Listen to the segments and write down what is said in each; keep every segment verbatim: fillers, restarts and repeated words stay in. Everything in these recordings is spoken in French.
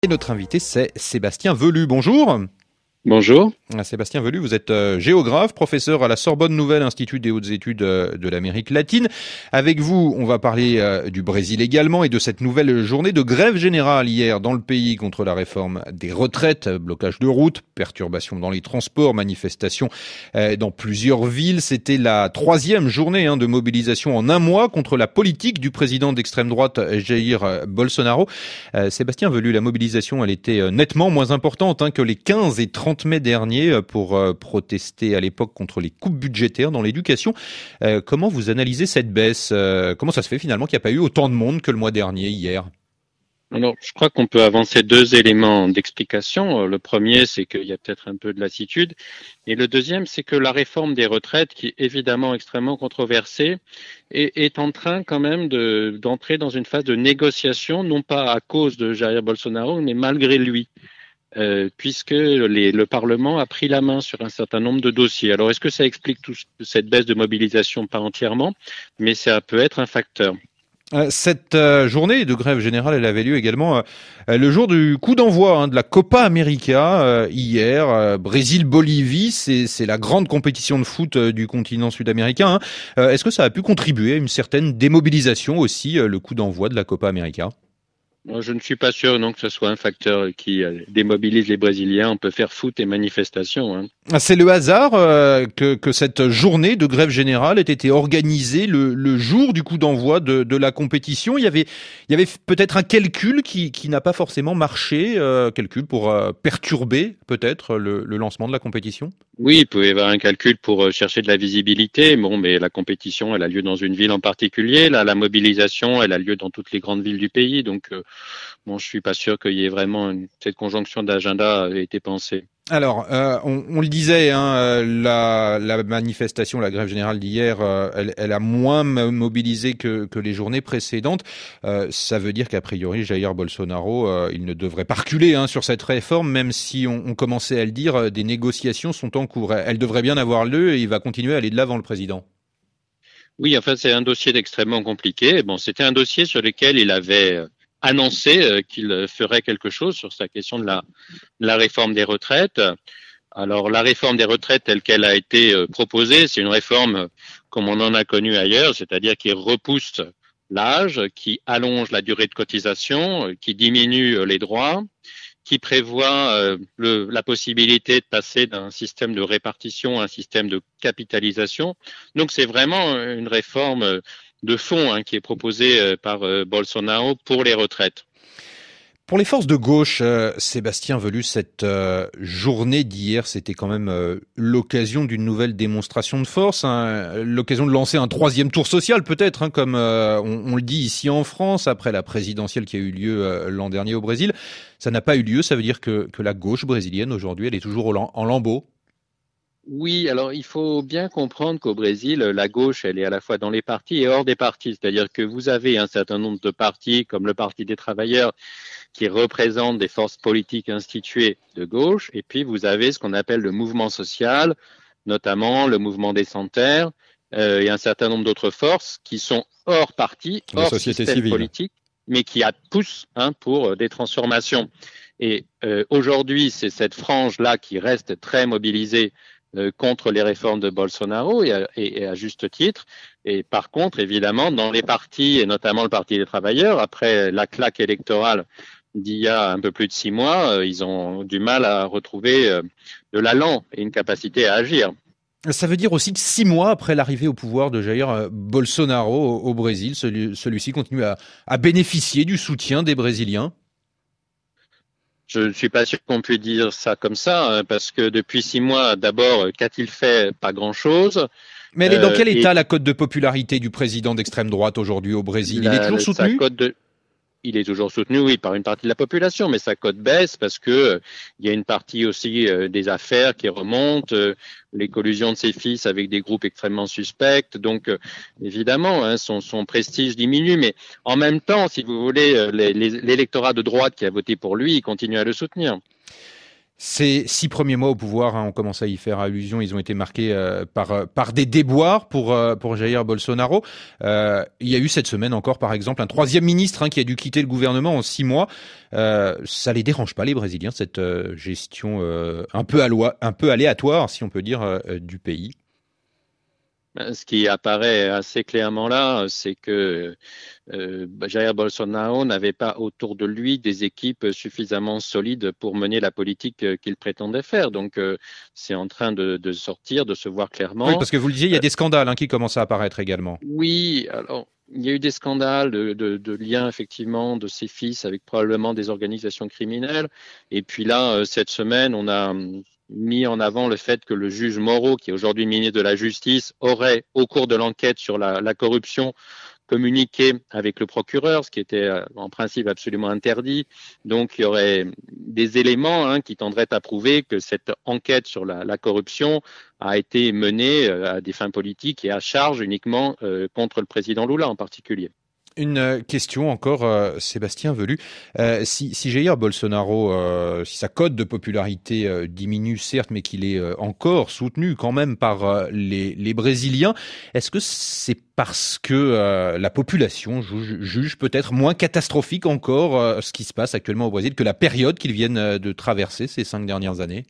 Et notre invité, c'est Sébastien Velu. Bonjour. Bonjour. Sébastien Velu, vous êtes euh, géographe, professeur à la Sorbonne Nouvelle Institut des hautes études euh, de l'Amérique latine. Avec vous, on va parler euh, du Brésil également et de cette nouvelle journée de grève générale hier dans le pays contre la réforme des retraites, blocage de routes, perturbations dans les transports, manifestations euh, dans plusieurs villes. C'était la troisième journée hein, de mobilisation en un mois contre la politique du président d'extrême droite Jair Bolsonaro. Euh, Sébastien Velu, la mobilisation, elle était nettement moins importante hein, que les quinze et trente mai dernier pour euh, protester à l'époque contre les coupes budgétaires dans l'éducation. Euh, comment vous analysez cette baisse ? euh, Comment ça se fait finalement qu'il n'y a pas eu autant de monde que le mois dernier, hier ? Alors, je crois qu'on peut avancer deux éléments d'explication. Le premier, c'est qu'il y a peut-être un peu de lassitude. Et le deuxième, c'est que la réforme des retraites, qui est évidemment extrêmement controversée, est, est en train quand même de, d'entrer dans une phase de négociation, non pas à cause de Jair Bolsonaro, mais malgré lui. Euh, puisque les, le Parlement a pris la main sur un certain nombre de dossiers. Alors, est-ce que ça explique toute cette baisse de mobilisation? Pas entièrement, mais ça peut être un facteur. Cette euh, journée de grève générale, elle avait lieu également euh, le jour du coup d'envoi hein, de la Copa América euh, hier. Euh, Brésil-Bolivie, c'est, c'est la grande compétition de foot euh, du continent sud-américain. Hein. Euh, est-ce que ça a pu contribuer à une certaine démobilisation aussi, euh, le coup d'envoi de la Copa América ? Moi, je ne suis pas sûr non que ce soit un facteur qui euh, démobilise les Brésiliens. On peut faire foot et manifestation. Hein. C'est le hasard euh, que, que cette journée de grève générale ait été organisée le, le jour du coup d'envoi de, de la compétition. Il y avait, il y avait peut-être un calcul qui, qui n'a pas forcément marché, euh, calcul pour euh, perturber peut-être le, le lancement de la compétition. Oui, il peut y avoir un calcul pour chercher de la visibilité. Bon, mais la compétition, elle a lieu dans une ville en particulier. Là, la mobilisation, elle a lieu dans toutes les grandes villes du pays. Donc, euh, bon, je suis pas sûr qu'il y ait vraiment une, cette conjonction d'agenda ait été pensée. Alors, euh, on, on le disait, hein, la, la manifestation, la grève générale d'hier, euh, elle, elle a moins mobilisé que, que les journées précédentes. Euh, ça veut dire qu'a priori, Jair Bolsonaro, euh, il ne devrait pas reculer hein, sur cette réforme, même si on, on commençait à le dire, des négociations sont en cours. Elles devraient bien avoir lieu et il va continuer à aller de l'avant, le président. Oui, en fait, c'est un dossier extrêmement compliqué. Bon, c'était un dossier sur lequel il avait annoncé euh, qu'il ferait quelque chose sur sa question de la, de la réforme des retraites. Alors, la réforme des retraites telle qu'elle a été euh, proposée, c'est une réforme comme on en a connu ailleurs, c'est-à-dire qui repousse l'âge, qui allonge la durée de cotisation, euh, qui diminue euh, les droits, qui prévoit euh, le, la possibilité de passer d'un système de répartition à un système de capitalisation. Donc, c'est vraiment une réforme de fond hein, qui est proposée euh, par euh, Bolsonaro pour les retraites. Pour les forces de gauche, euh, Sébastien Velu, cette euh, journée d'hier, c'était quand même euh, l'occasion d'une nouvelle démonstration de force, hein, l'occasion de lancer un troisième tour social peut-être, hein, comme euh, on, on le dit ici en France, après la présidentielle qui a eu lieu euh, l'an dernier au Brésil. Ça n'a pas eu lieu, ça veut dire que, que la gauche brésilienne aujourd'hui, elle est toujours au, en lambeaux. Oui, alors il faut bien comprendre qu'au Brésil, la gauche, elle est à la fois dans les partis et hors des partis. C'est-à-dire que vous avez un certain nombre de partis, comme le Parti des travailleurs, qui représentent des forces politiques instituées de gauche, et puis vous avez ce qu'on appelle le mouvement social, notamment le mouvement des Sans-Terre, euh, et un certain nombre d'autres forces qui sont hors parti, hors système civile. Politique, mais qui poussent hein, pour des transformations. Et euh, aujourd'hui, c'est cette frange-là qui reste très mobilisée Euh, contre les réformes de Bolsonaro et à, et, et à juste titre. Et par contre, évidemment, dans les partis, et notamment le Parti des travailleurs, après la claque électorale d'il y a un peu plus de six mois, euh, ils ont du mal à retrouver euh, de l'allant et une capacité à agir. Ça veut dire aussi que six mois après l'arrivée au pouvoir de Jair Bolsonaro au, au Brésil, celui, celui-ci continue à, à bénéficier du soutien des Brésiliens. Je ne suis pas sûr qu'on puisse dire ça comme ça, parce que depuis six mois, d'abord, qu'a-t-il fait? Pas grand-chose. Mais elle est dans quel euh, état, et... la cote de popularité du président d'extrême droite aujourd'hui au Brésil? La, Il est toujours soutenu? Sa cote de... Il est toujours soutenu, oui, par une partie de la population, mais sa cote baisse parce que euh, il y a une partie aussi euh, des affaires qui remontent, euh, les collusions de ses fils avec des groupes extrêmement suspects. Donc, euh, évidemment, hein, son, son prestige diminue, mais en même temps, si vous voulez, euh, les, les, l'électorat de droite qui a voté pour lui, il continue à le soutenir. Ces six premiers mois au pouvoir, hein, on commence à y faire allusion, ils ont été marqués euh, par par des déboires pour euh, pour Jair Bolsonaro. Euh, il y a eu cette semaine encore, par exemple, un troisième ministre hein, qui a dû quitter le gouvernement en six mois. Euh, ça les dérange pas, les Brésiliens, cette euh, gestion euh, un peu aloi, un peu aléatoire, si on peut dire, euh, du pays? Ce qui apparaît assez clairement là, c'est que euh, Jair Bolsonaro n'avait pas autour de lui des équipes suffisamment solides pour mener la politique qu'il prétendait faire. Donc, euh, c'est en train de, de sortir, de se voir clairement. Oui, parce que vous le disiez, il y a des scandales hein, qui commencent à apparaître également. Oui, alors il y a eu des scandales de, de, de liens effectivement de ses fils avec probablement des organisations criminelles. Et puis là, cette semaine, on a mis en avant le fait que le juge Moro, qui est aujourd'hui ministre de la Justice, aurait, au cours de l'enquête sur la, la corruption, communiqué avec le procureur, ce qui était en principe absolument interdit. Donc, il y aurait des éléments hein, qui tendraient à prouver que cette enquête sur la, la corruption a été menée à des fins politiques et à charge uniquement euh, contre le président Lula en particulier. Une question encore, euh, Sébastien Velu. Euh, si, si Jair Bolsonaro, euh, si sa cote de popularité euh, diminue certes, mais qu'il est euh, encore soutenu quand même par euh, les, les Brésiliens, est-ce que c'est parce que euh, la population juge, juge peut-être moins catastrophique encore euh, ce qui se passe actuellement au Brésil que la période qu'ils viennent de traverser ces cinq dernières années?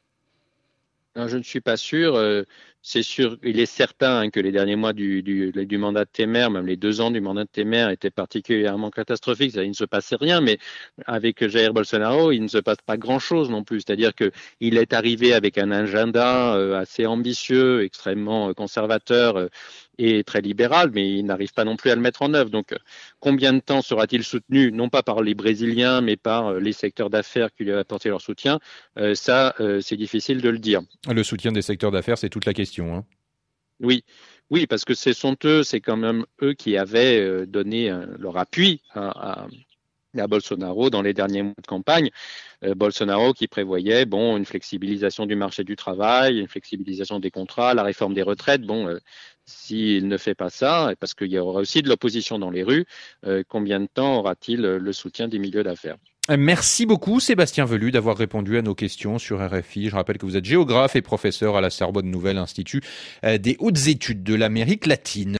Non, je ne suis pas sûr. Euh, c'est sûr, il est certain hein, que les derniers mois du, du, du mandat de Temer, même les deux ans du mandat de Temer, étaient particulièrement catastrophiques. Il ne se passait rien, mais avec Jair Bolsonaro, il ne se passe pas grand-chose non plus. C'est-à-dire qu'il est arrivé avec un agenda euh, assez ambitieux, extrêmement conservateur euh, et très libéral, mais il n'arrive pas non plus à le mettre en œuvre. Donc, combien de temps sera-t-il soutenu, non pas par les Brésiliens, mais par les secteurs d'affaires qui lui ont apporté leur soutien? euh, Ça, euh, c'est difficile de le dire. Le soutien des secteurs d'affaires, c'est toute la question. Hein. Oui, oui, parce que ce sont eux, c'est quand même eux qui avaient donné leur appui à, à, à Bolsonaro dans les derniers mois de campagne. Euh, Bolsonaro qui prévoyait bon une flexibilisation du marché du travail, une flexibilisation des contrats, la réforme des retraites. Bon, euh, s'il ne fait pas ça, parce qu'il y aura aussi de l'opposition dans les rues, euh, combien de temps aura-t-il le soutien des milieux d'affaires? Merci beaucoup Sébastien Velu d'avoir répondu à nos questions sur R F I. Je rappelle que vous êtes géographe et professeur à la Sorbonne Nouvelle Institut des hautes études de l'Amérique latine.